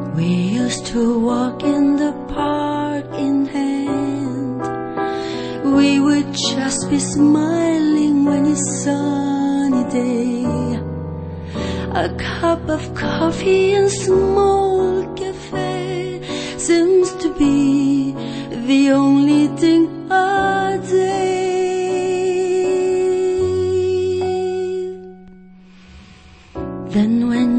We used to walk in the park in hand. We would just be smiling when it's sunny day. A cup of coffee in small cafe seems